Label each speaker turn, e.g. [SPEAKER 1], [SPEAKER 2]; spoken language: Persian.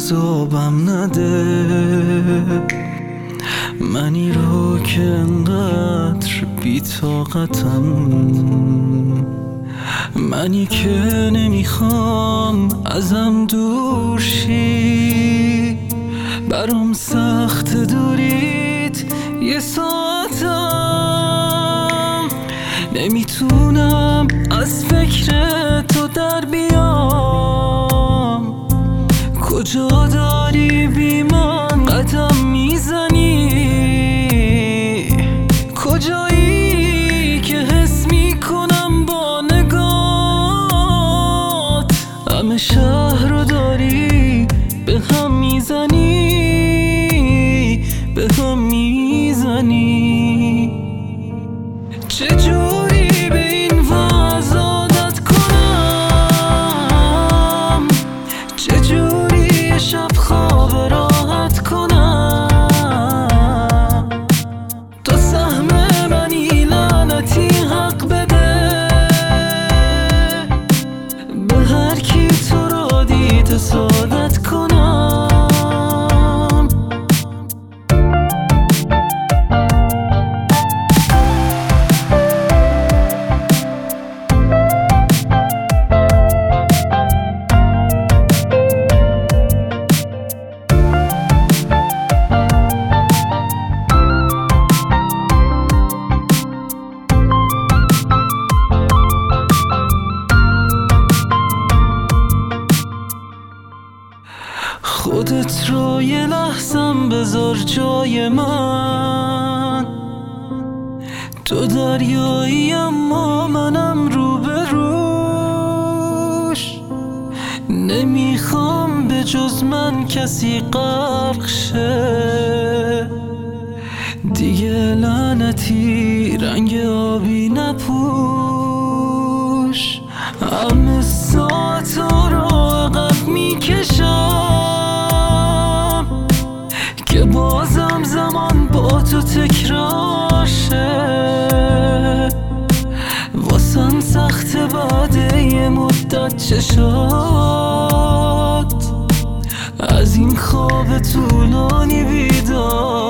[SPEAKER 1] عذابم نده، منی رو که انقدر بی‌طاقتم، منی که نمیخوام ازم دور شی، برام سخت دوریت یه ساعتم، نمیتونم از فکر تو در بیام، کجا داری بی من قدم میزنی، کجایی که حس میکنم با نگات همه شهر رو داری به هم میزنی، به هم میزنی. چجوری به این وضع عادت کنم، چجوری شب خواب راحت کنم، تو سهم منی لعنتی حق بده، به هر کی تو را دید سعادت کنم. خودت رو یه لحظم بذار جای من، تو دریایی اما منم رو به روش، نمیخوام به جز من کسی غرق شه، دیگه لعنتی رنگ آبی نپوش، همه ساعتا رو عقب میکشم که بازم زمان با تو تکرار شه، واسم سخت بعد یه مدت چشات از این خواب طولانی بیدار